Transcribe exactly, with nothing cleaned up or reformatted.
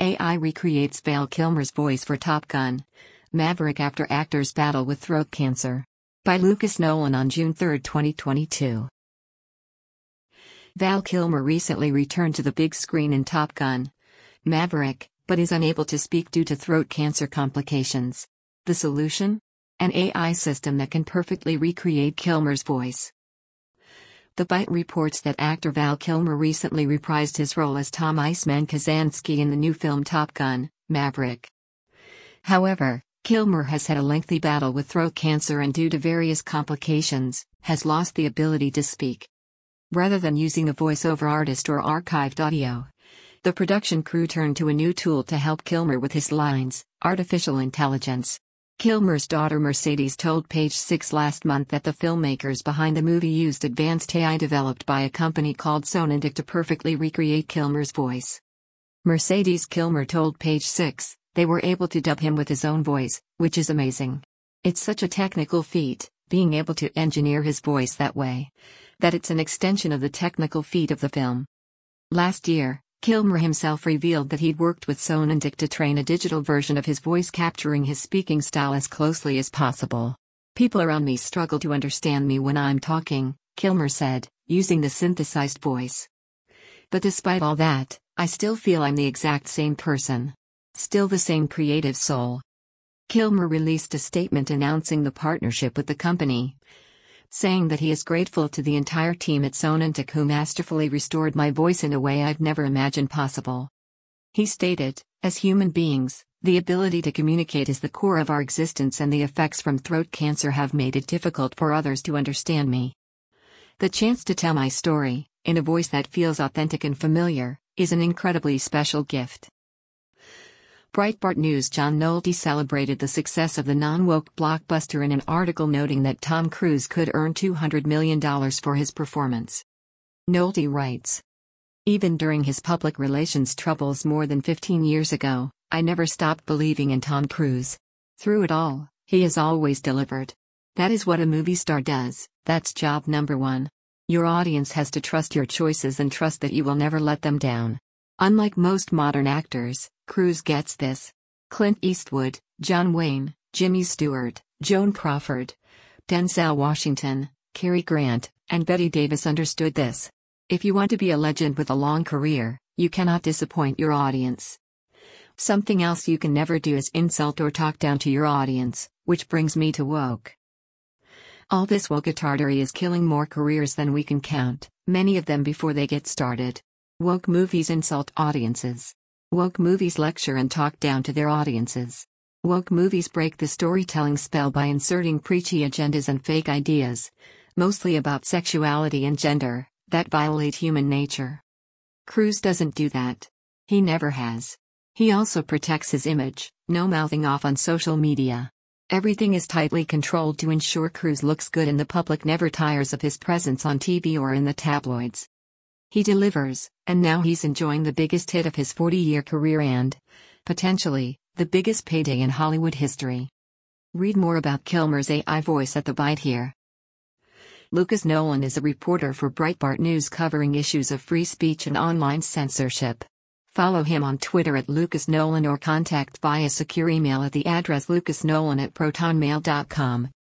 A I recreates Val Kilmer's voice for Top Gun: Maverick after actors battle with throat cancer. By Lucas Nolan on June third, twenty twenty-two. Val Kilmer recently returned to the big screen in Top Gun: Maverick, but is unable to speak due to throat cancer complications. The solution? An A I system that can perfectly recreate Kilmer's voice. The Byte reports that actor Val Kilmer recently reprised his role as Tom "Iceman" Kazansky in the new film Top Gun: Maverick. However, Kilmer has had a lengthy battle with throat cancer and due to various complications, has lost the ability to speak. Rather than using a voiceover artist or archived audio, the production crew turned to a new tool to help Kilmer with his lines: artificial intelligence. Kilmer's daughter Mercedes told Page Six last month that the filmmakers behind the movie used advanced A I developed by a company called Sonentiq to perfectly recreate Kilmer's voice. Mercedes Kilmer told Page Six, "They were able to dub him with his own voice, which is amazing. It's such a technical feat, being able to engineer his voice that way, that it's an extension of the technical feat of the film." Last year, Kilmer himself revealed that he'd worked with Sonentiq to train a digital version of his voice capturing his speaking style as closely as possible. "People around me struggle to understand me when I'm talking," Kilmer said, using the synthesized voice. "But despite all that, I still feel I'm the exact same person. Still the same creative soul." Kilmer released a statement announcing the partnership with the company, saying that he is grateful to the entire team at Sonentiq who masterfully restored my voice in a way I've never imagined possible. He stated, "As human beings, the ability to communicate is the core of our existence, and the effects from throat cancer have made it difficult for others to understand me. The chance to tell my story, in a voice that feels authentic and familiar, is an incredibly special gift." Breitbart News' John Nolte celebrated the success of the non-woke blockbuster in an article noting that Tom Cruise could earn two hundred million dollars for his performance. Nolte writes, "Even during his public relations troubles more than fifteen years ago, I never stopped believing in Tom Cruise. Through it all, he has always delivered. That is what a movie star does, that's job number one. Your audience has to trust your choices and trust that you will never let them down. Unlike most modern actors, Cruise gets this. Clint Eastwood, John Wayne, Jimmy Stewart, Joan Crawford, Denzel Washington, Cary Grant, and Bette Davis understood this. If you want to be a legend with a long career, you cannot disappoint your audience. Something else you can never do is insult or talk down to your audience, which brings me to woke. All this woketardery is killing more careers than we can count, many of them before they get started. Woke movies insult audiences. Woke movies lecture and talk down to their audiences. Woke movies break the storytelling spell by inserting preachy agendas and fake ideas, mostly about sexuality and gender, that violate human nature. Cruise doesn't do that. He never has. He also protects his image, no mouthing off on social media. Everything is tightly controlled to ensure Cruise looks good and the public never tires of his presence on T V or in the tabloids. He delivers, and now he's enjoying the biggest hit of his forty-year career and, potentially, the biggest payday in Hollywood history. Read more about Kilmer's A I voice at the Byte here. Lucas Nolan is a reporter for Breitbart News covering issues of free speech and online censorship. Follow him on Twitter at Lucas Nolan or contact via secure email at the address lucasnolan at protonmail dot com.